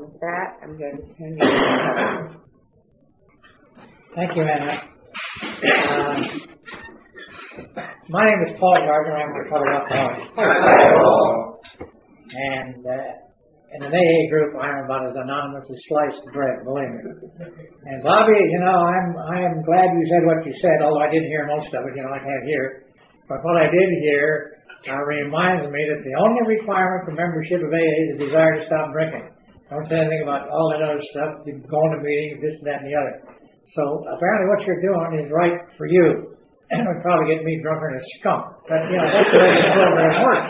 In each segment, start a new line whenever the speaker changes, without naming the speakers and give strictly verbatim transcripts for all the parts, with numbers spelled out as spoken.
with that, I'm going to turn you over.
Thank you, Anna. Uh, my name is Paul Gardner. I'm a recovered alcoholic. And uh, in an A A group, I'm about as anonymous as sliced bread, believe me. And Bobby, you know, I'm I'm glad you said what you said, although I didn't hear most of it, you know, I can't hear. But what I did hear uh, reminds me that the only requirement for membership of A A is a desire to stop drinking. Don't say anything about all that other stuff, you go to meetings, this, that, and the other. So apparently what you're doing is right for you. It would probably get me drunker than a skunk. But, you know, that's the way the program works.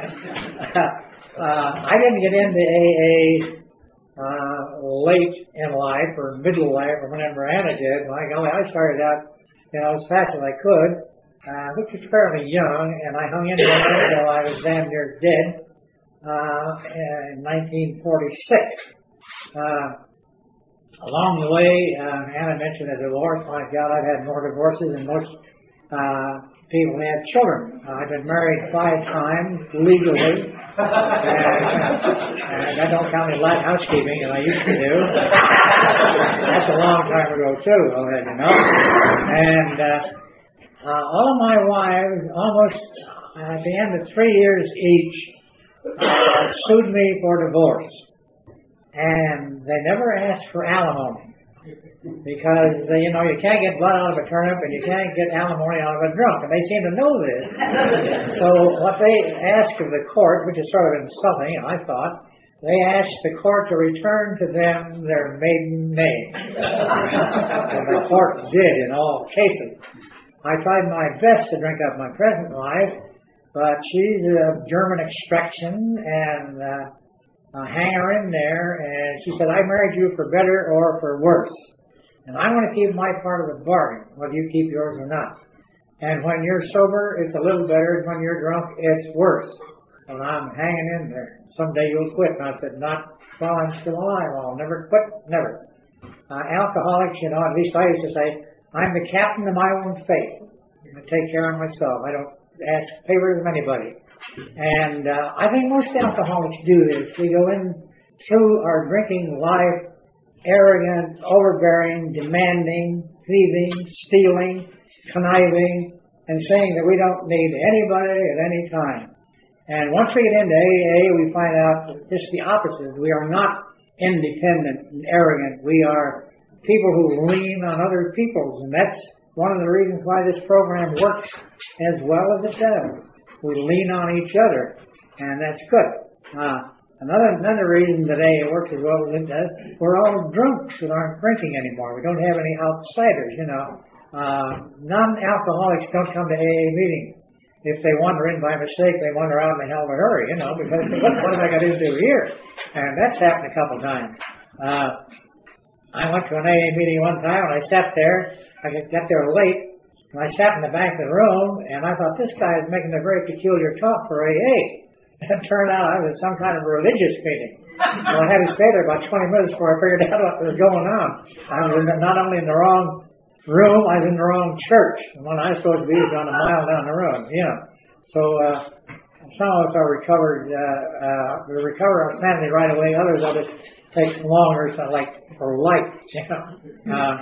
uh, I didn't get into A A uh, late in life or middle life or whenever Anna did. My golly, I started out, you know, as fast as I could, uh, which was fairly young, and I hung in there until I was damn near dead uh, in nineteen forty-six. Uh, Along the way, uh, Anna mentioned a divorce. My God, I've had more divorces than most uh, people have children. Uh, I've been married five times legally, and, and that don't count any light housekeeping as I used to do. That's a long time ago too, I'll let you know. And uh, uh, all of my wives, almost uh, at the end of three years each, uh, sued me for divorce. And they never asked for alimony because, uh, you know, you can't get blood out of a turnip and you can't get alimony out of a drunk. And they seem to know this. So what they asked of the court, which is sort of insulting, I thought, they asked the court to return to them their maiden name. And the court did in all cases. I tried my best to drink up my present wife, but she's of German extraction and uh, Uh, hang her in there, and she said, I married you for better or for worse. And I want to keep my part of the bargain, whether you keep yours or not. And when you're sober, it's a little better, and when you're drunk, it's worse. And I'm hanging in there. Someday you'll quit. And I said, not while I'm still alive. I'll never quit, never. Uh, alcoholics, you know, at least I used to say, I'm the captain of my own fate. I take care of myself. I don't ask favors of anybody. And uh, I think most alcoholics do this. We go in through our drinking life arrogant, overbearing, demanding, thieving, stealing, conniving, and saying that we don't need anybody at any time. And once we get into A A, we find out just the opposite. We are not independent and arrogant. We are people who lean on other people, and that's one of the reasons why this program works as well as it does. We lean on each other, and that's good. Uh, another another reason today it works as well as it does, we're all drunks that aren't drinking anymore. We don't have any outsiders, you know. Uh, non-alcoholics don't come to A A meetings. If they wander in by mistake, they wander out in a hell of a hurry, you know, because what, what have I got into here? And that's happened a couple times. Uh, I went to an A A meeting one time, and I sat there. I got there late. And I sat in the back of the room, and I thought, this guy is making a very peculiar talk for A A. And it turned out I was some kind of a religious meeting. So I had to stay there about twenty minutes before I figured out what was going on. I was not only in the wrong room, I was in the wrong church. The one I was supposed to be was on a mile down the road, you know. So uh, some of us are recovered, uh, uh, we recover outstandingly right away. Others of us takes longer, so like for life, you know. Uh,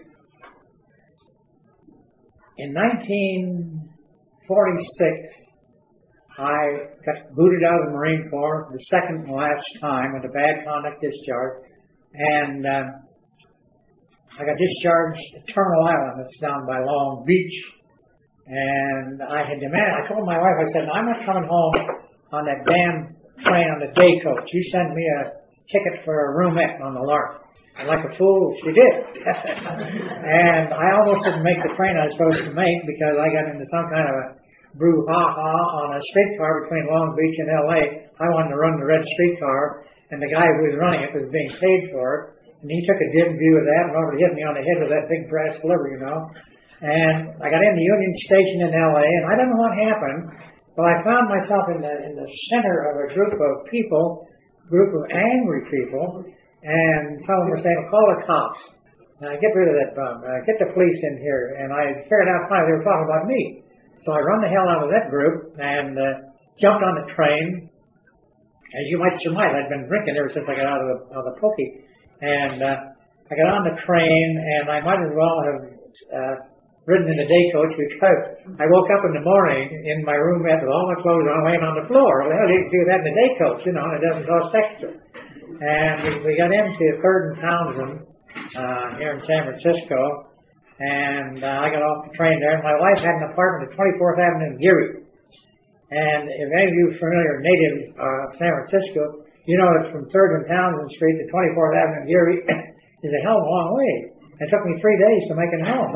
In nineteen forty-six, I got booted out of the Marine Corps the second and last time with a bad conduct discharge, and uh, I got discharged at Turtle Island, that's down by Long Beach, and I had demanded, I told my wife, I said, I'm not coming home on that damn train on the day coach. You send me a ticket for a roomette on the Lark. And like a fool, she did. And I almost didn't make the train I was supposed to make because I got into some kind of a brouhaha on a streetcar between Long Beach and L A. I wanted to run the red streetcar, and the guy who was running it was being paid for it. And he took a dim view of that and over to hit me on the head with that big brass lever, you know. And I got into Union Station in L A, and I don't know what happened, but I found myself in the, in the center of a group of people, group of angry people. And some of them were saying, call the cops. Uh, get rid of that bum. Uh, get the police in here. And I figured out finally they were talking about me. So I run the hell out of that group and uh, jumped on the train. as you might surmise, I'd been drinking ever since I got out of the, out of the pokey. And uh, I got on the train, and I might as well have uh, ridden in the day coach because I woke up in the morning in my room with all my clothes on, laying on the floor. Well, hell, you can do that in the day coach, you know, and it doesn't cost extra. And we, we got into Third and Townsend uh, here in San Francisco, and uh, I got off the train there. And my wife had an apartment at twenty-fourth Avenue in Geary. And if any of you are familiar, native uh, San Francisco, you know that from Third and Townsend Street to twenty-fourth Avenue in Geary is a hell of a long way. It took me three days to make it home.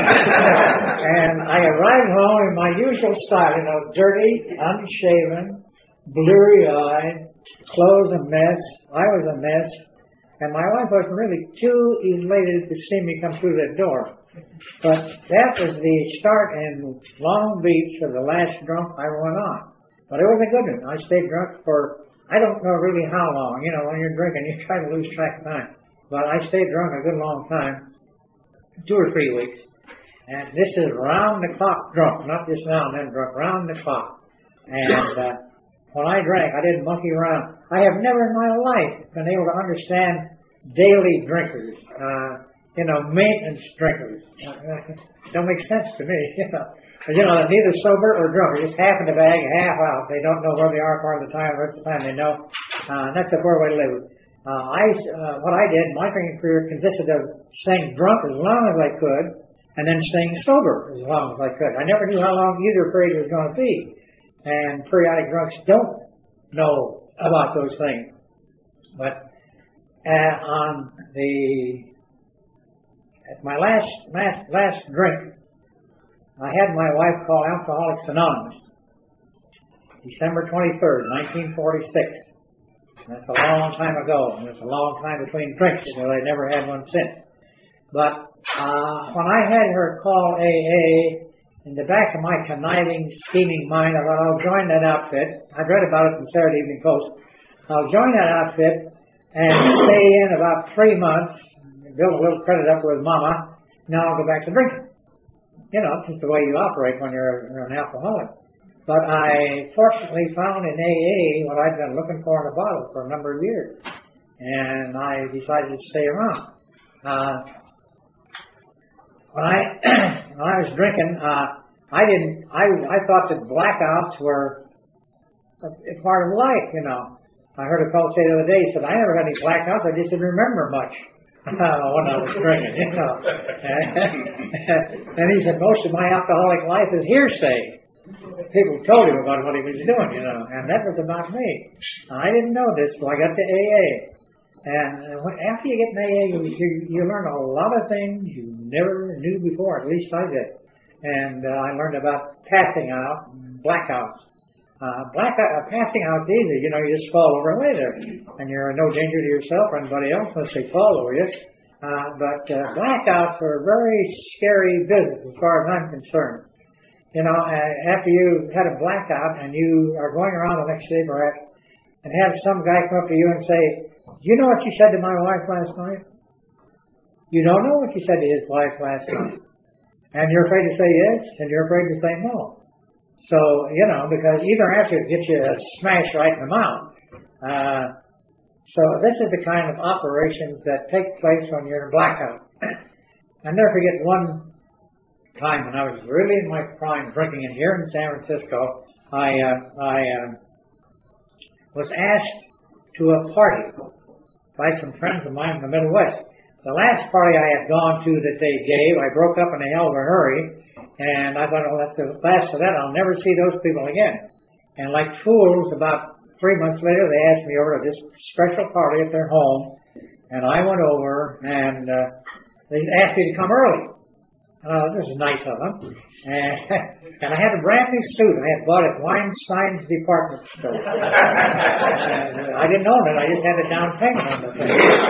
And I arrived home in my usual style, you know, dirty, unshaven, bleary-eyed, clothes a mess. I was a mess. And my wife wasn't really too elated to see me come through that door. But that was the start in Long Beach of the last drunk I went on. But it was a good one. I stayed drunk for, I don't know really how long. You know, when you're drinking, you try to lose track of time. But I stayed drunk a good long time, two or three weeks. And this is round-the-clock drunk, not just now and then drunk, round the clock. And uh, when I drank, I didn't monkey around. I have never in my life been able to understand daily drinkers, uh, you know, maintenance drinkers. Uh, don't make sense to me, you know. You know, they're neither sober or drunk. They just half in the bag and half out. They don't know where they are part of the time. The rest of the time they know. Uh, that's the poor way to live. Uh, I, uh, what I did, my drinking career consisted of staying drunk as long as I could, and then staying sober as long as I could. I never knew how long either period was going to be. And periodic drunks don't know about those things. But uh, on the at my last, last last drink, I had my wife call Alcoholics Anonymous, December twenty-third, nineteen forty-six. That's a long time ago, and it's a long time between drinks, because I never had one since. But uh, when I had her call A A, in the back of my conniving, scheming mind, I thought I'll join that outfit. I'd read about it in the Saturday Evening Post. I'll join that outfit and stay in about three months, build a little credit up with Mama. Now I'll go back to drinking. You know, it's just the way you operate when you're, you're an alcoholic. But I fortunately found in A A what I'd been looking for in a bottle for a number of years. And I decided to stay around. Uh, when I when I was drinking, uh, I didn't, I, I thought that blackouts were a, a part of life, you know. I heard a fellow say the other day, he said, I never had any blackouts, I just didn't remember much uh, when I was drinking, you know. And he said, most of my alcoholic life is hearsay. People told him about what he was doing, you know, and that was about me. I didn't know this till I got to A A. And when, after you get in A A, you, you, you learn a lot of things you never knew before, at least I did. And uh, I learned about passing out, blackouts. Uh, blackout, uh, passing out is easy, you know, you just fall over and lay there. And you're in no danger to yourself or anybody else unless they fall over you. Uh, but uh, blackouts are a very scary business as far as I'm concerned. You know, uh, after you had a blackout and you are going around the next day perhaps and have some guy come up to you and say, do you know what you said to my wife last night? You don't know what you said to his wife last night. And you're afraid to say yes, and you're afraid to say no. So, you know, because either answer gets you a smash right in the mouth. Uh, so this is the kind of operations that take place when you're in blackout. I'll never forget one time when I was really in my prime drinking, and here in San Francisco, I uh, I uh, was asked to a party by some friends of mine in the Middle West. The last party I had gone to that they gave, I broke up in a hell of a hurry, and I thought, oh, that's the last of that. I'll never see those people again. And like fools, about three months later, they asked me over to this special party at their home, and I went over, and uh, they asked me to come early. Uh, this is nice of them. And, and I had a brand new suit I had bought at Weinstein's department store. uh, I didn't own it. I just had a down payment on the thing.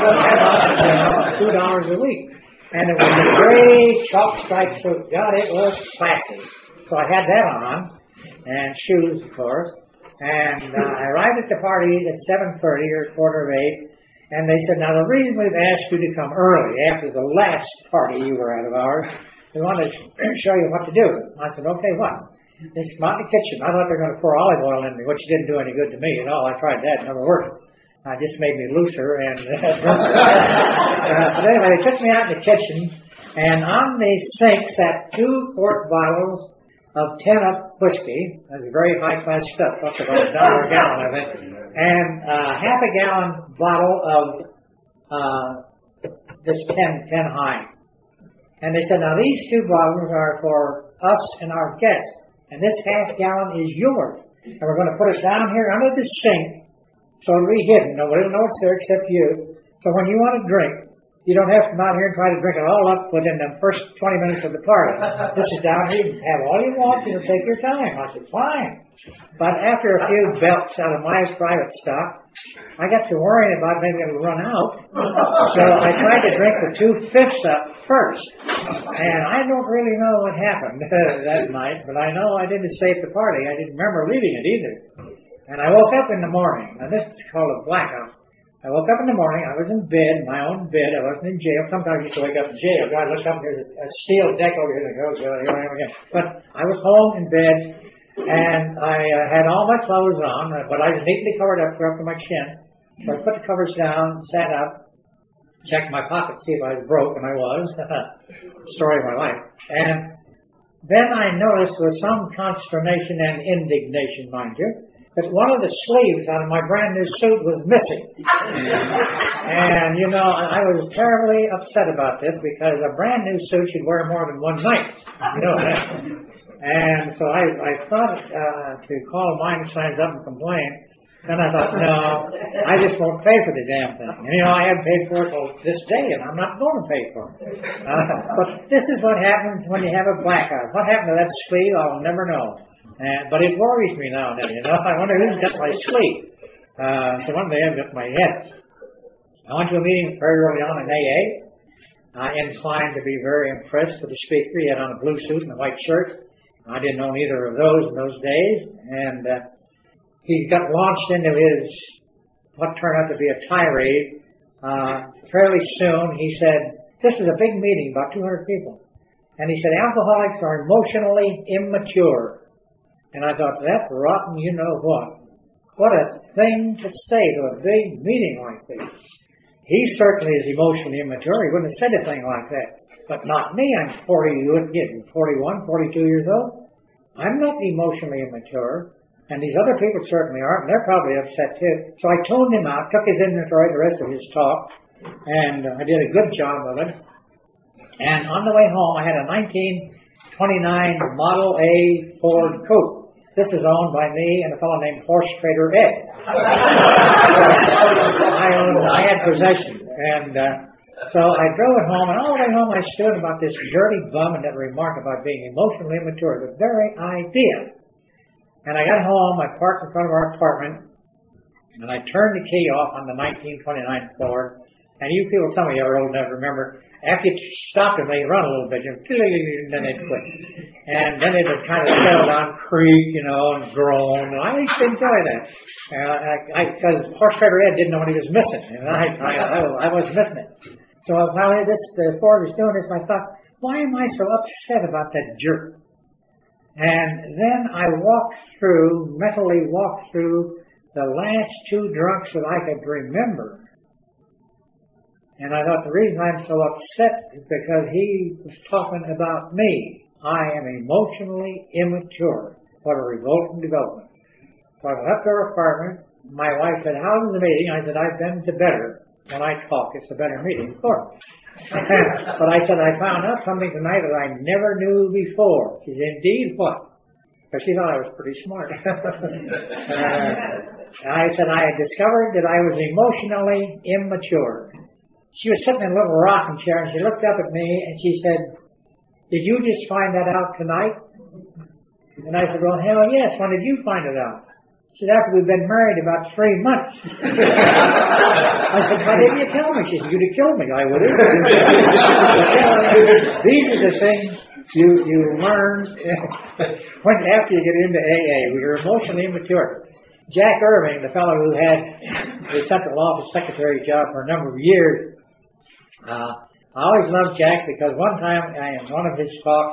two dollars a week. And it was a gray chalk stripe suit. God, it was classy. So I had that on, and shoes, of course. And uh, I arrived at the party at seven thirty or quarter of eight. And they said, now the reason we've asked you to come early after the last party you were at of ours, we want to show you what to do. I said, okay, what? They come out in the kitchen. I thought they were going to pour olive oil in me, which didn't do any good to me at all. I tried that, it never worked. Uh, it just made me looser. And uh, but anyway, they took me out in the kitchen, and on the sink sat two quart bottles of ten up whiskey. That's very high class stuff. That's about a dollar a gallon, I think. And uh, half a gallon bottle of uh, this ten, ten high. And they said, now these two bottles are for us and our guests, and this half gallon is yours. And we're going to put it down here under the sink, so it'll be hidden. Nobody will know it's there except you. So when you want to drink, you don't have to come out here and try to drink it all up within the first twenty minutes of the party. This is down here. You can have all you want. You can take your time. I said, fine. But after a few belts out of my private stock, I got to worrying about maybe it would run out. So I tried to drink the two-fifths up first. And I don't really know what happened that night, but I know I didn't stay at the party. I didn't remember leaving it either. And I woke up in the morning. Now, this is called a blackout. I woke up in the morning. I was in bed, my own bed. I wasn't in jail. Sometimes I used to wake up in jail. God, look up, there's a, a steel deck over here that goes over again. But I was home in bed, and I uh, had all my clothes on, but I was neatly covered up up to my chin. So I put the covers down, sat up, checked my pocket to see if I was broke, and I was. Story of my life. And then I noticed with some consternation and indignation, mind you, that one of the sleeves out of my brand new suit was missing. And, you know, I was terribly upset about this because a brand new suit you'd wear more than one night. You know that. And so I, I thought uh, to call mine signs up and complain. Then I thought, no, I just won't pay for the damn thing. And, you know, I haven't paid for it till this day, and I'm not going to pay for it. Uh, but this is what happens when you have a blackout. What happened to that sleeve, I'll never know. Uh, but it worries me now and then, you know. I wonder who's got my sleep. Uh, so one day I've got my head. I went to a meeting very early on in A A. I inclined to be very impressed with the speaker. He had on a blue suit and a white shirt. I didn't know either of those in those days. And uh, he got launched into his, what turned out to be a tirade. Uh, fairly soon he said, this is a big meeting, about two hundred people. And he said, alcoholics are emotionally immature. And I thought, that's rotten, you know what. What a thing to say to a big meeting like this. He certainly is emotionally immature. He wouldn't have said a thing like that. But not me. I'm forty, forty-one, forty-two years old. I'm not emotionally immature. And these other people certainly aren't. And they're probably upset too. So I tuned him out, took his inventory, the rest of his talk. And uh, I did a good job of it. And on the way home, I had a nineteen twenty-nine Model A Ford Coupe. This is owned by me and a fellow named Horse Trader Ed. I owned, I had possession. And uh, so I drove it home, and all the way home I stood about this dirty bum and that remark about being emotionally immature, the very idea. And I got home, I parked in front of our apartment, and I turned the key off on the nineteen twenty-nine Ford. And you people, some of you are old enough to remember, after you stop them, they run a little bit, and then they'd quit. And then they'd kind of settle down, creak, you know, and groan. And I used to enjoy that. Because uh, Horse Trader Ed didn't know what he was missing. And I, I, I, I was missing it. So while this the Ford was doing this, I thought, why am I so upset about that jerk? And then I walked through, mentally walked through the last two drunks that I could remember. And I thought the reason I'm so upset is because he was talking about me. I am emotionally immature. What a revolting development. So I left our apartment. My wife said, how was the meeting? I said, I've been to better. When I talk, it's a better meeting, of course. But I said, I found out something tonight that I never knew before. She said, indeed, what? Because she thought I was pretty smart. uh, I said, I had discovered that I was emotionally immature. She was sitting in a little rocking chair, and she looked up at me, and she said, did you just find that out tonight? And I said, well, hell yes. When did you find it out? She said, after we've been married about three months. I said, why didn't you tell me? She said, you'd have killed me. I would have. These are the things you, you learn when after you get into A A. We are emotionally immature. Jack Irving, the fellow who had the Central Office Secretary job for a number of years, uh, I always loved Jack because one time in one of his talks,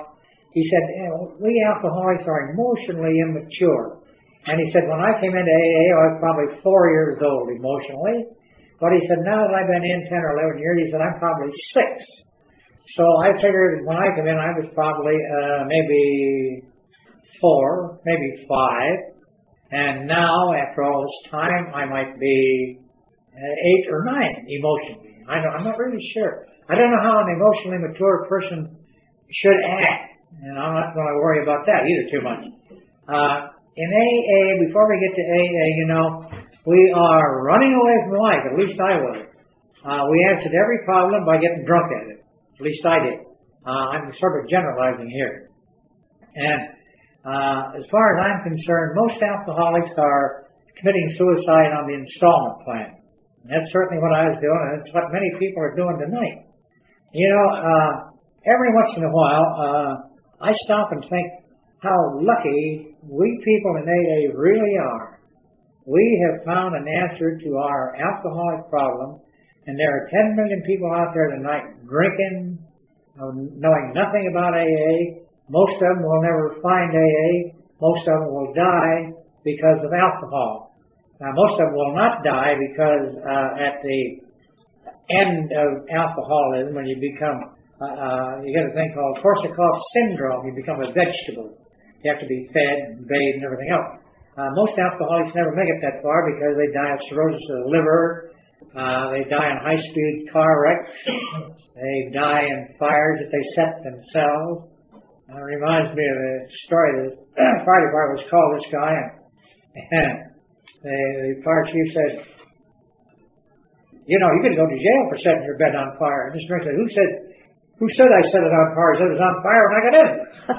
He said, you know, we alcoholics are emotionally immature. And he said, when I came into A A, I was probably four years old emotionally. But he said, now that I've been in ten or eleven years, he said, I'm probably six. So I figured when I came in, I was probably uh, maybe four, maybe five. And now, after all this time, I might be uh, eight or nine emotionally. I don't, I'm not really sure. I don't know how an emotionally mature person should act. And I'm not going to worry about that either too much. Uh, in A A, before we get to A A, you know, we are running away from life. At least I was. Uh, we answered every problem by getting drunk at it. At least I did. Uh, I'm sort of generalizing here. And uh, as far as I'm concerned, most alcoholics are committing suicide on the installment plan. And that's certainly what I was doing, and it's what many people are doing tonight. You know, uh, every once in a while, uh, I stop and think how lucky we people in A A really are. We have found an answer to our alcoholic problem, and there are ten million people out there tonight drinking, knowing nothing about A A. Most of them will never find A A. Most of them will die because of alcohol. Now, most of them will not die because uh, at the end of alcoholism, when you become, uh, uh, you get a thing called Korsakoff syndrome. You become a vegetable. You have to be fed and bathed and everything else. Uh, most alcoholics never make it that far because they die of cirrhosis of the liver. Uh, they die in high-speed car wrecks. They die in fires that they set themselves. Uh, it reminds me of a story that the fire department was called this guy, and, and the, the fire chief said, you know, you could go to jail for setting your bed on fire. And this man said, who said, who said I set it on fire? He said it was on fire when I got in.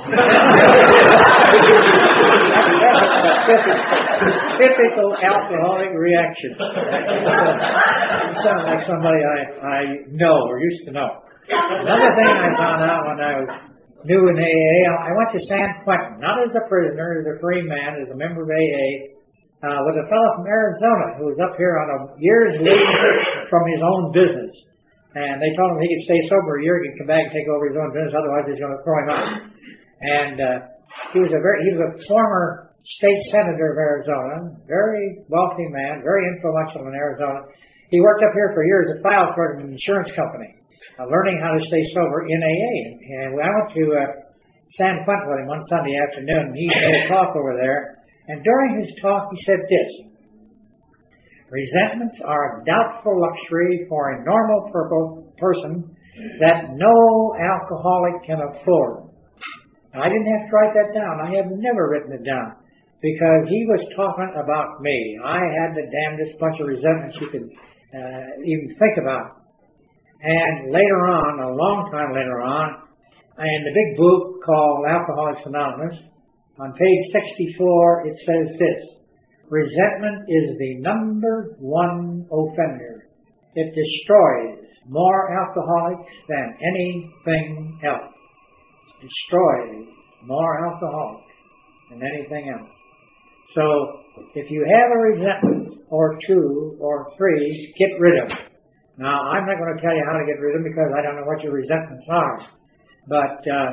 Typical alcoholic reaction. It sounds like somebody I, I know or used to know. Another thing I found out when I was new in A A, I went to San Quentin, not as a prisoner, as a free man, as a member of A A, uh, with a fellow from Arizona who was up here on a year's leave from his own business. And they told him he could stay sober a year, he could come back and take over his own business, otherwise he's going to throw him out. And uh, he was a very, he was a former state senator of Arizona, very wealthy man, very influential in Arizona. He worked up here for years as a file clerk in an insurance company, uh, learning how to stay sober in A A. And I went to uh, San Quentin with him one Sunday afternoon, and he made a talk over there. And during his talk, he said this: resentments are a doubtful luxury for a normal person that no alcoholic can afford. Now, I didn't have to write that down. I have never written it down because he was talking about me. I had the damnedest bunch of resentments you could uh, even think about. And later on, a long time later on, in the big book called Alcoholics Anonymous, on page sixty-four, it says this: resentment is the number one offender. It destroys more alcoholics than anything else. Destroys more alcoholics than anything else. So, if you have a resentment or two or three, get rid of it. Now, I'm not going to tell you how to get rid of them because I don't know what your resentments are. But uh,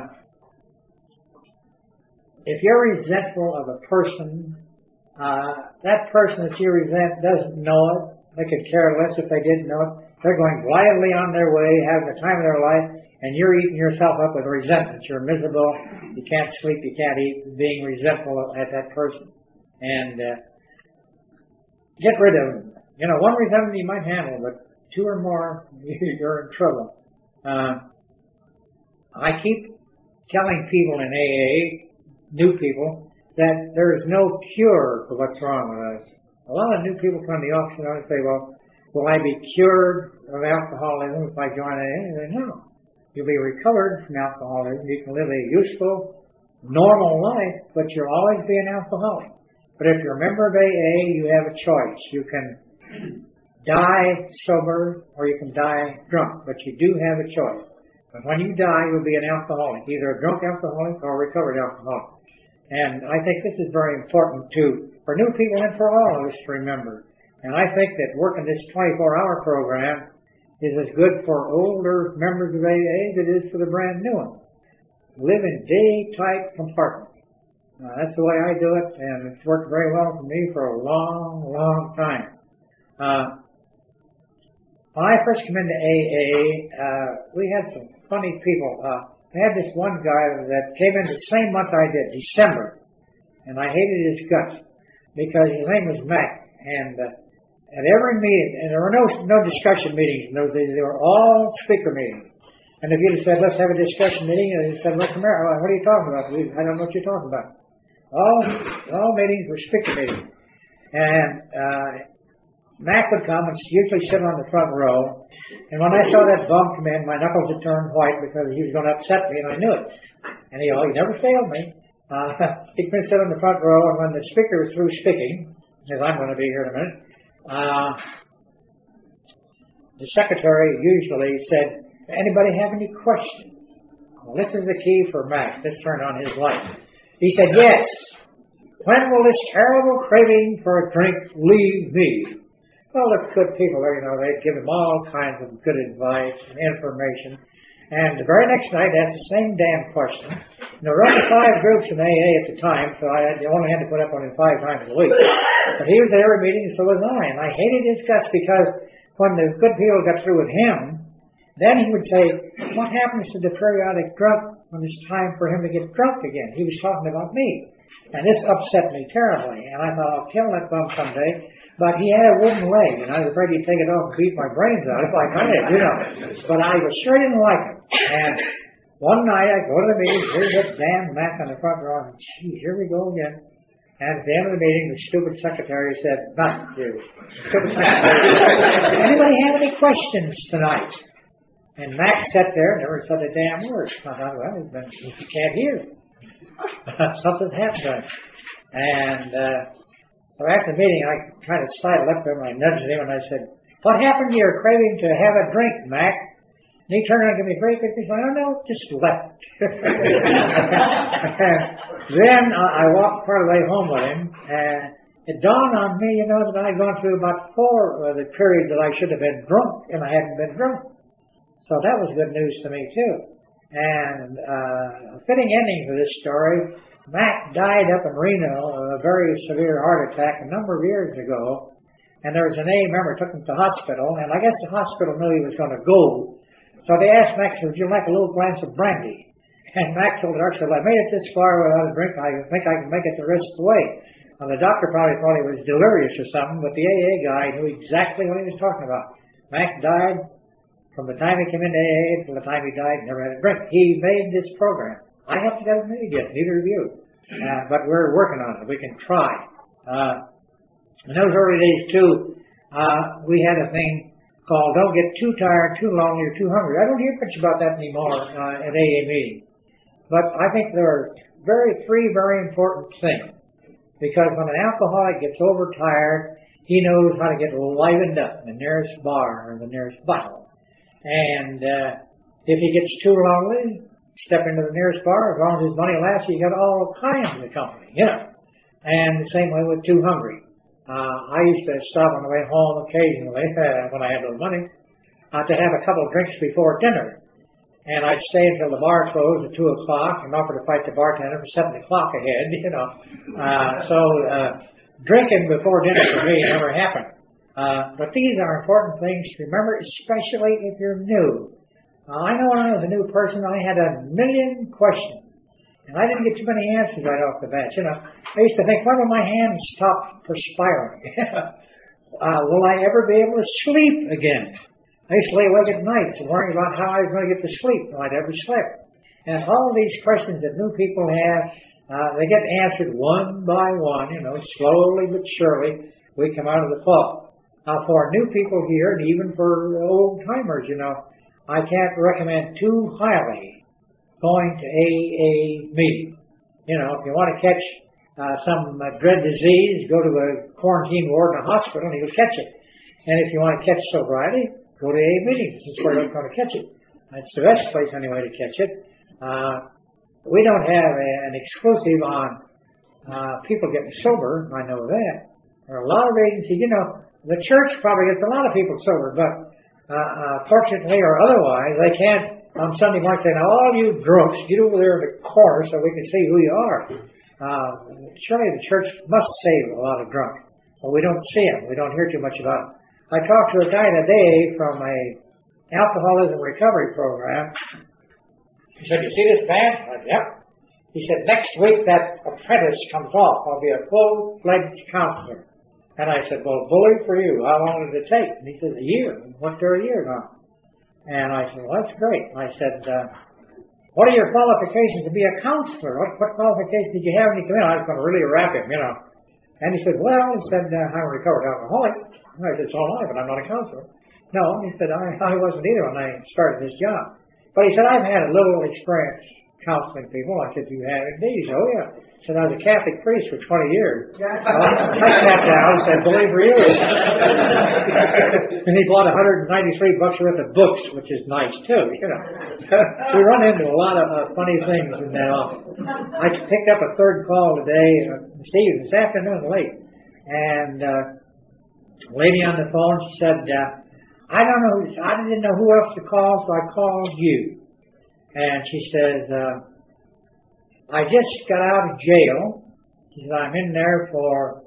if you're resentful of a person, Uh, that person that you resent doesn't know it. They could care less if they didn't know it. They're going blindly on their way, having the time of their life, and you're eating yourself up with resentment. You're miserable. You can't sleep. You can't eat, being resentful at that person. And uh, get rid of them. You know, one resentment you might handle, but two or more, you're in trouble. Uh, I keep telling people in A A, new people, that there is no cure for what's wrong with us. A lot of new people come to the office and say, well, will I be cured of alcoholism if I join A A? And they say, no. You'll be recovered from alcoholism. You can live a useful, normal life, but you'll always be an alcoholic. But if you're a member of A A, you have a choice. You can die sober or you can die drunk, but you do have a choice. But when you die, you'll be an alcoholic, either a drunk alcoholic or a recovered alcoholic. And I think this is very important, too, for new people and for all of us to remember. And I think that working this twenty-four hour program is as good for older members of A A as it is for the brand new one. live in day-type compartments. Uh, that's the way I do it, and it's worked very well for me for a long, long time. Uh, when I first came into A A, uh, we had some funny people. Uh, I had this one guy that came in the same month I did, December, and I hated his guts because his name was Mac. And uh, at every meeting, and there were no no discussion meetings in those days, they were all speaker meetings. And if you'd have said, let's have a discussion meeting, and they said, well, come here, what are you talking about? I don't know what you're talking about. All, all meetings were speaker meetings. And uh, Mac would come and usually sit on the front row. And when I saw that bum come in, my knuckles would turn white because he was going to upset me, and I knew it. And he, oh, he never failed me. Uh, he'd come and sit on the front row, and when the speaker was through speaking, as I'm going to be here in a minute, uh, the secretary usually said, anybody have any questions? Well, this is the key for Mac. This turned on his light. He said, yes. When will this terrible craving for a drink leave me? Well, the good people there, you know, they'd give him all kinds of good advice and information. And the very next night, asked the same damn question. And there were only five groups in A A at the time, so I only had to put up on him five times a week. But he was at every meeting, and so was I. And I hated his guts because when the good people got through with him, then he would say, what happens to the periodic drunk when it's time for him to get drunk again? He was talking about me. And this upset me terribly. And I thought, I'll kill that bum someday. But he had a wooden leg, and I was afraid he'd take it off and beat my brains out if I got it, you know. But I was sure didn't like him. And one night I go to the meeting, here's that damn Mac on the front row, and gee, here we go again. And at the end of the meeting, the stupid secretary said, nothing, you. Stupid secretary. Anybody have any questions tonight? And Mac sat there and never said a damn word. I thought, well, he's been, he can't hear. Something's happened to him. And uh, so after the meeting, I kind of sidled up to him and I nudged him and I said, what happened to your craving to have a drink, Mac? And he turned around and gave me a very quick face. I don't know, just left. And then I walked part of the way home with him, and it dawned on me, you know, that I'd gone through about four of the periods that I should have been drunk, and I hadn't been drunk. So that was good news to me, too. And uh, a fitting ending to this story, Mac died up in Reno of a very severe heart attack a number of years ago. And there was an A A member took him to the hospital, and I guess the hospital knew he was going to go. So they asked Mac, would you like a little glass of brandy? And Mac told the doctor, well, I made it this far without a drink. I think I can make it the rest of the way. Well, the doctor probably thought he was delirious or something, but the A A guy knew exactly what he was talking about. Mac died. From the time he came into A A until the time he died, never had a drink. He made this program. I haven't got it made yet, neither of you. Uh, but we're working on it. We can try. Uh, in those early days, too, uh, we had a thing called don't get too tired, too lonely, or too hungry. I don't hear much about that anymore uh, at A A meetings. But I think there are very three very important things. Because when an alcoholic gets overtired, he knows how to get livened up in the nearest bar or the nearest bottle. And uh, if he gets too lonely, step into the nearest bar. As long as his money lasts, you got all kinds of company, you know. And the same way with too hungry. Uh, I used to stop on the way home occasionally uh, when I had no money uh, to have a couple of drinks before dinner. And I'd stay until the bar closed at two o'clock and offer to fight the bartender for seven o'clock ahead, you know. Uh, so uh, drinking before dinner for me never happened. Uh, but these are important things to remember, especially if you're new. Uh, I know when I was a new person, I had a million questions. And I didn't get too many answers right off the bat. You know, I used to think, when will my hands stop perspiring? uh, will I ever be able to sleep again? I used to lay awake at nights and worry about how I was going to get to sleep, and I'd ever slept. And all these questions that new people have, uh, they get answered one by one, you know, slowly but surely we come out of the fog. Uh, for new people here, and even for old-timers, you know, I can't recommend too highly going to A A meeting. You know, if you want to catch uh, some uh, dread disease, go to a quarantine ward in a hospital and you'll catch it. And if you want to catch sobriety, go to A A meetings. This is where you're going to catch it. It's the best place anyway to catch it. Uh, we don't have a, an exclusive on uh, people getting sober. I know that. There are a lot of agencies, you know, the church probably gets a lot of people sober, but uh, uh, fortunately or otherwise, they can't on Sunday morning saying, all you drunks, get over there in the corner so we can see who you are. Uh, surely the church must save a lot of drunks. But we don't see them. We don't hear too much about them. I talked to a guy today from a alcoholism recovery program. He said, you see this man? I said, yep. He said, next week that apprentice comes off. I'll be a full-fledged counselor. And I said, well, bully for you. How long did it take? And he said, a year. What's there a year now? And I said, well, that's great. I said, uh, what are your qualifications to be a counselor? What, what qualifications did you have when you came in? I was going to really wrap him, you know. And he said, well, he said, uh, I'm a recovered alcoholic. And I said, so am I, but I'm not a counselor. No, he said, I, I wasn't either when I started this job. But he said, I've had a little experience counseling people. I said, you have indeed? He said, oh, yeah. He said, I was a Catholic priest for twenty years. Well, I sat down and said, believe for you. And he bought one hundred ninety-three bucks worth of books, which is nice, too, you know. We run into a lot of uh, funny things in that office. I picked up a third call today, uh, this evening, this afternoon, late. And uh, a lady on the phone, she said, uh, I don't know, I didn't know who else to call, so I called you. And she says, uh, I just got out of jail. She said, I'm in there for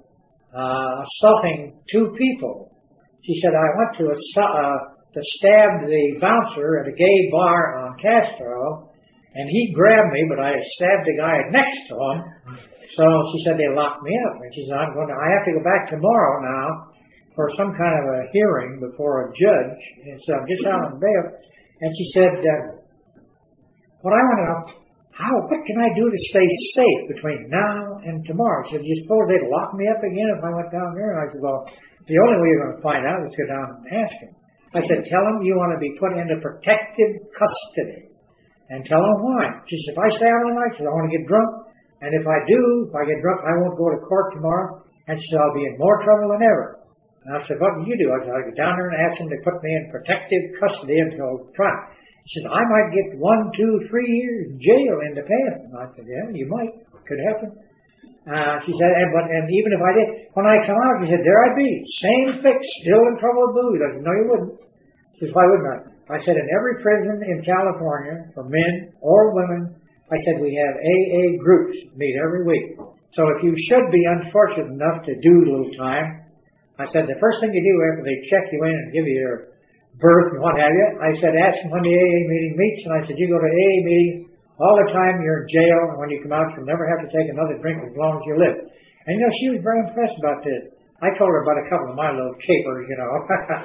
uh, assaulting two people. She said, I went to, a, uh, to stab the bouncer at a gay bar on Castro, and he grabbed me, but I stabbed the guy next to him. So she said, they locked me up. And she said, I'm going to, I have to go back tomorrow now for some kind of a hearing before a judge. And so I'm just out on bail. And she said, uh, what I want to know, how, what can I do to stay safe between now and tomorrow? She said, you suppose they'd lock me up again if I went down there? And I said, well, the only way you're going to find out is go down and ask him. I said, tell him you want to be put into protective custody. And tell him why. She said, if I stay out all night, she said, I want to get drunk. And if I do, if I get drunk, I won't go to court tomorrow. And she said, I'll be in more trouble than ever. And I said, what would you do? I said, I'd go down there and ask him to put me in protective custody until trial. She said, I might get one, two, three years in jail independent. And I said, yeah, you might. Could happen. Uh, she said, and, but, and even if I did, when I come out, she said, there I'd be. Same fix, still in trouble with booze. I said, no, you wouldn't. She said, why wouldn't I? I said, in every prison in California, for men or women, I said, we have A A groups meet every week. So if you should be unfortunate enough to do a little time, I said, the first thing you do after they check you in and give you your birth and what have you, I said, ask them when the A A meeting meets, and I said, you go to A A meeting all the time, you're in jail, and when you come out, you'll never have to take another drink as long as you live. And, you know, she was very impressed about this. I told her about a couple of my little capers, you know,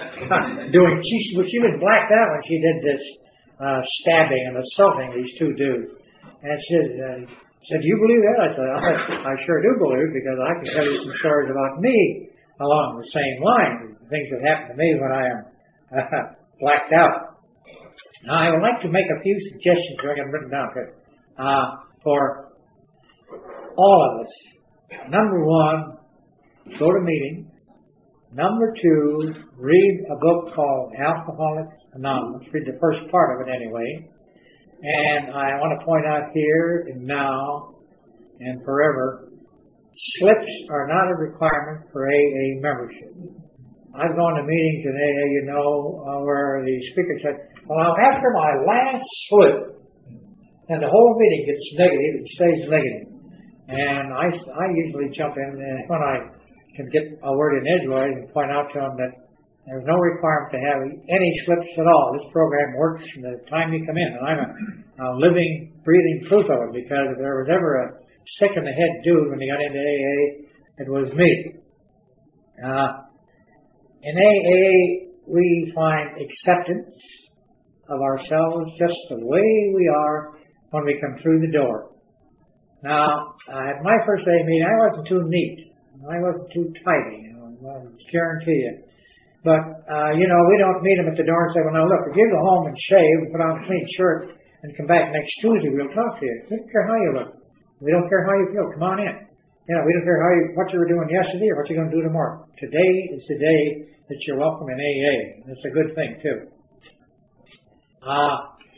doing, she, she was blacked out when she did this uh, stabbing and assaulting these two dudes. And she said, uh, said, do you believe that? I said, I, I sure do believe, because I can tell you some stories about me along the same line, things that happen to me when I am uh, blacked out. Now, I would like to make a few suggestions, I got them written down here, uh, for all of us. Number one, go to meetings. Number two, read a book called Alcoholics Anonymous. Read the first part of it anyway. And I want to point out here and now and forever, slips are not a requirement for A A membership. I've gone to meetings in A A, you know, uh, where the speaker said, well, after my last slip, and the whole meeting gets negative, it stays negative. And I, I usually jump in and when I can get a word in edgewise and point out to them that there's no requirement to have any slips at all. This program works from the time you come in. And I'm a, a living, breathing proof of it, because if there was ever a sick in the head dude when he got into A A, it was me. Uh, in A A, we find acceptance of ourselves just the way we are when we come through the door. Now, uh, at my first A A meeting, I wasn't too neat. I wasn't too tidy, you know, I guarantee you. But, uh, you know, we don't meet them at the door and say, well, now look, if you go home and shave and put on a clean shirt and come back next Tuesday, we'll talk to you. We don't care how you look. We don't care how you feel. Come on in. You know, we don't care how you, what you were doing yesterday or what you're going to do tomorrow. Today is the day that you're welcome in A A. It's a good thing, too. Uh,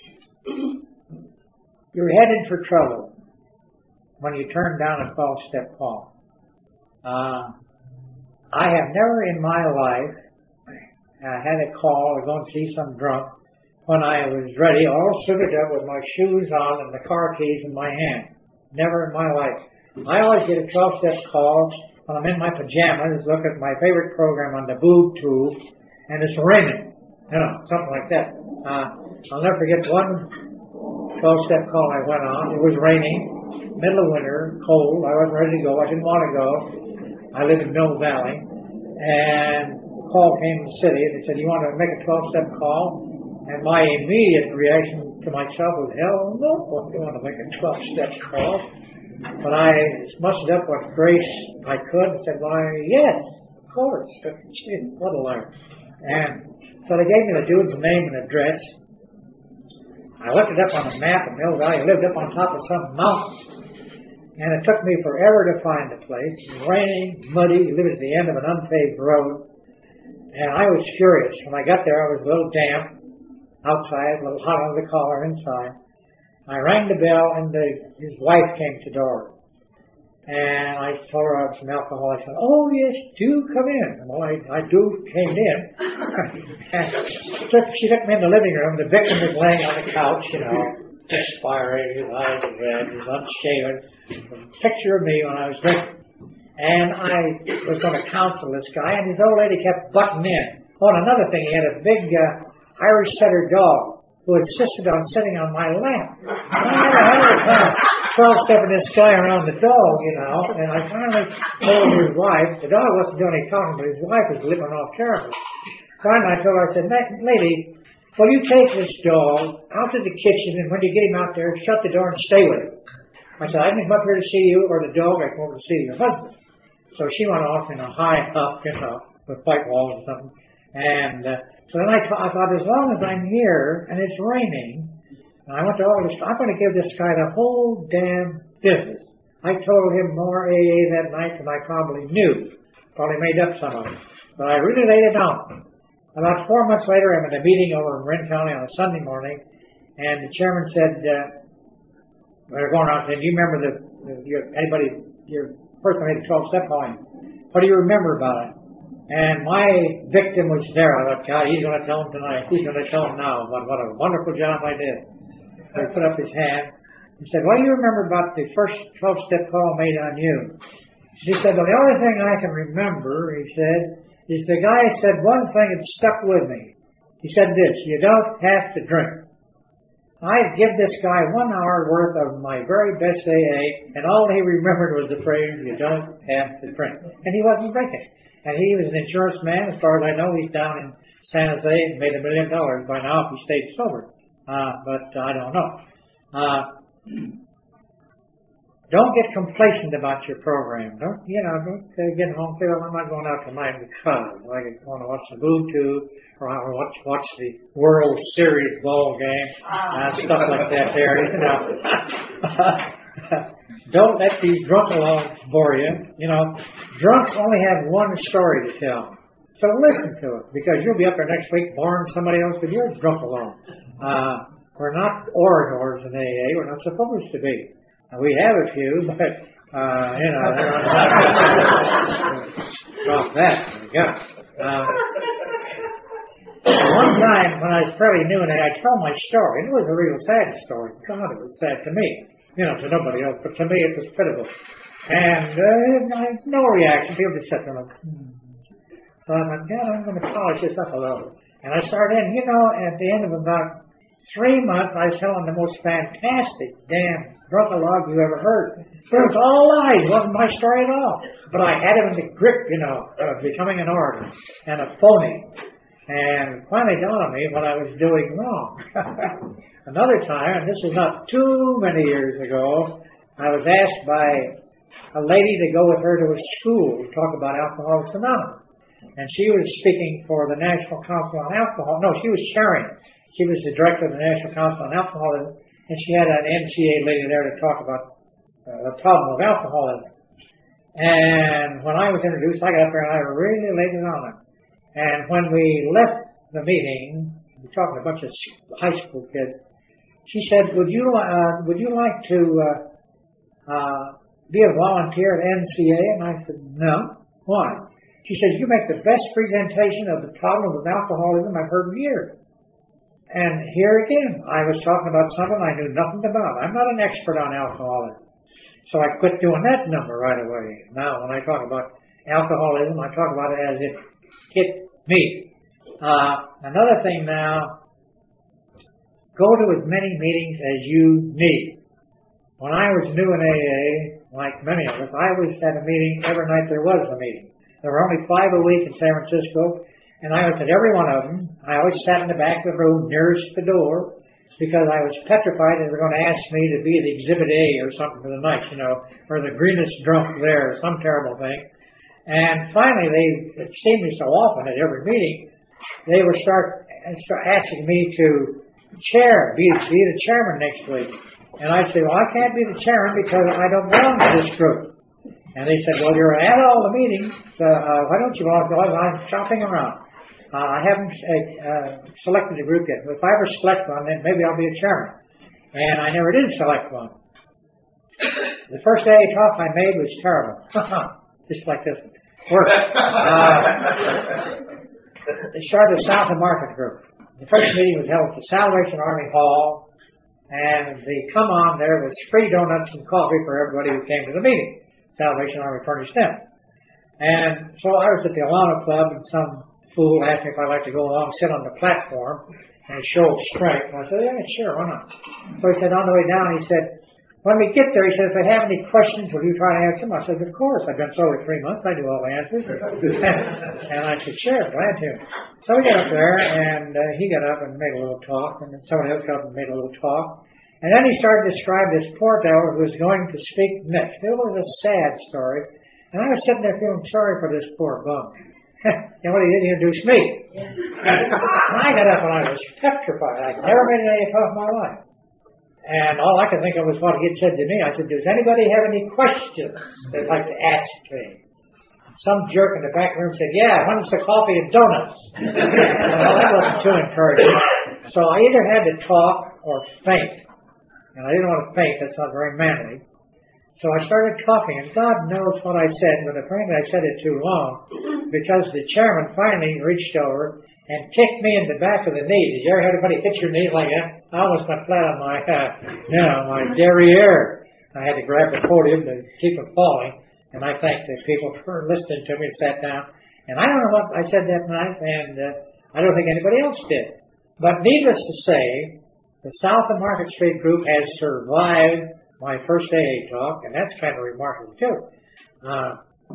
you're headed for trouble when you turn down a twelve-step call. Uh, I have never in my life uh, had a call or go and see some drunk when I was ready, all suited up with my shoes on and the car keys in my hand. Never in my life. I always get a twelve-step call when I'm in my pajamas, look at my favorite program on the boob tube, and it's raining. You know, something like that. Uh, I'll never forget one twelve-step call I went on. It was raining, middle of winter, cold. I wasn't ready to go. I didn't want to go. I live in Mill Valley. And the call came from the city, and they said, you want to make a twelve-step call? And my immediate reaction to myself was, hell no, I don't want to make a twelve-step call. But I mustered up what grace I could and said, why, yes, of course. Gee, what a liar. And so they gave me the dude's name and address. I looked it up on the map of Mill Valley. He lived up on top of some mountain. And it took me forever to find the place. It was raining, muddy. He lived at the end of an unpaved road. And I was curious. When I got there, I was a little damp outside, a little hot under the collar inside. I rang the bell, and the, his wife came to the door. And I told her I had some alcohol. I said, oh, yes, do come in. Well, I, I do came in. And took, she took me in the living room. The victim was laying on the couch, you know, expiring, his eyes are red, he's unshaven. A picture of me when I was drinking. And I was going to counsel this guy, and his old lady kept butting in. Oh, and another thing, he had a big uh, Irish setter dog who insisted on sitting on my lap. And I had a hard time twelve-stepping this guy around the dog, you know, and I finally told his wife, the dog wasn't doing any talking, but his wife was living off terribly. Finally, I told her, I said, lady, will you take this dog out to the kitchen, and when you get him out there, shut the door and stay with him? I said, I didn't come up here to see you or the dog, I come over to see your husband. So she went off in a high huff, you know, with white walls or something. And uh, so then I, th- I thought, as long as I'm here and it's raining, and I went to all this, I'm going to give this guy the whole damn business. I told him more A A that night than I probably knew. Probably made up some of it. But I really laid it down. About four months later, I'm at a meeting over in Marin County on a Sunday morning, and the chairman said, uh, we're going around saying, do you remember the, the your, anybody, your person made a twelve-step calling? What do you remember about it? And my victim was there. I thought, God, he's going to tell him tonight. He's going to tell him now. What, what a wonderful job I did. So he put up his hand. He said, what do you remember about the first twelve-step call made on you? He said, well, the only thing I can remember, he said, is the guy said one thing that stuck with me. He said this, you don't have to drink. I'd give this guy one hour worth of my very best A A, and all he remembered was the phrase, you don't have to drink. And he wasn't drinking. And he was an insurance man. As far as I know, he's down in San Jose and made a million dollars by now if he stayed sober. Uh, but I don't know. Uh, don't get complacent about your program. Don't, you know, don't uh, get home feeling I'm not going out tonight because I want to watch the Boo Tube or I want to watch, watch the World Series ball game, uh, stuff like that there, you know. Don't let these drunk alongs bore you. You know, drunks only have one story to tell. So listen to it, because you'll be up there next week boring somebody else with your drunk along. Uh, we're not orators in A A. We're not supposed to be. Uh, we have a few, but, uh, you know, drop that. We got it. Uh, one time when I was fairly new in it, I told my story. It was a real sad story. God, it was sad to me. You know, to nobody else, but to me it was pitiful. And uh, I, no reaction. People just sat there like, hmm. So I thought, God, I'm going to polish this up a little. And I started in, you know, at the end of about three months, I was telling the most fantastic damn drunk-a-log you ever heard. But it was all lies. It wasn't my story at all. But I had him in the grip, you know, of becoming an orator and a phony. And it finally dawned on me what I was doing wrong. Another time, and this is not too many years ago, I was asked by a lady to go with her to a school to talk about Alcoholics Anonymous. And she was speaking for the National Council on Alcohol. No, she was sharing. She was the director of the National Council on Alcoholism, and she had an N C A A lady there to talk about uh, the problem of alcoholism. And when I was introduced, I got up there and I really laid it on her. And when we left the meeting, we were talking to a bunch of high school kids, she said, would you uh, would you like to uh, uh, be a volunteer at N C A A? And I said, no. Why? She said, you make the best presentation of the problem of alcoholism I've heard in years. And here again, I was talking about something I knew nothing about. I'm not an expert on alcoholism. So I quit doing that number right away. Now, when I talk about alcoholism, I talk about it as it hit me. Uh, another thing now, go to as many meetings as you need. When I was new in A A, like many of us, I was at a meeting every night there was a meeting. There were only five a week in San Francisco, and I was at every one of them. I always sat in the back of the room nearest the door because I was petrified they were going to ask me to be the Exhibit A or something for the night, you know, or the greenest drunk there, or some terrible thing. And finally, they, it seemed me so often at every meeting, they would start, start asking me to chair, be, be the chairman next week. And I said, well, I can't be the chairman because I don't belong to this group. And they said, well, you're at all the meetings. Uh, uh, why don't you want to go? I'm shopping around. Uh, I haven't uh, uh, selected a group yet. If I ever select one, then maybe I'll be a chairman. And I never did select one. The first A A talk I made was terrible. Just like this one. Worked. Uh, it started the South of Market group. The first meeting was held at the Salvation Army Hall. And the come on there was free donuts and coffee for everybody who came to the meeting. Salvation Army furnished them. And so I was at the Alana Club, and some fool asked me if I'd like to go along, sit on the platform, and show strength. And I said, yeah, sure, why not? So he said, on the way down, he said, when we get there, he said, if they have any questions, will you try to answer them? I said, of course. I've been sober three months. I do all the answers. And I said, sure, glad to. So we got up there, and uh, he got up and made a little talk, and then someone else got up and made a little talk. And then he started to describe this poor fellow who was going to speak next. It was a sad story. And I was sitting there feeling sorry for this poor bum. And what he did, he introduced me. And I got up and I was petrified. I'd never made an A A talk in my life. And all I could think of was what he had said to me. I said, does anybody have any questions they'd like to ask me? Some jerk in the back room said, yeah, when's the coffee and donuts? Well, that wasn't too encouraging. So I either had to talk or faint. And I didn't want to faint. That's not very manly. So I started talking, and God knows what I said, but apparently I said it too long, because the chairman finally reached over and kicked me in the back of the knee. Did you ever have anybody hit your knee like that? I almost went flat on my, uh, you know, my derriere. I had to grab the podium to keep from falling, and I thanked the people for listening to me and sat down. And I don't know what I said that night, and uh, I don't think anybody else did. But needless to say, the South of Market Street group has survived my first A A talk, and that's kind of remarkable too. Uh,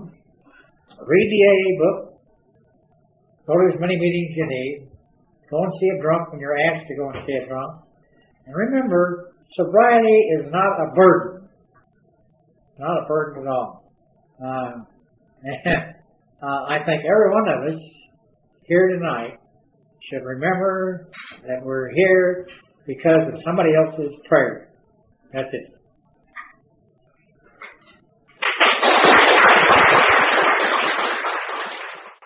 read the A A book, go to as many meetings you need, go and see a drunk when you're asked to go and see a drunk, and remember, sobriety is not a burden. Not a burden at all. Uh, and, uh, I think every one of us here tonight should remember that we're here because of somebody else's prayer. That's it.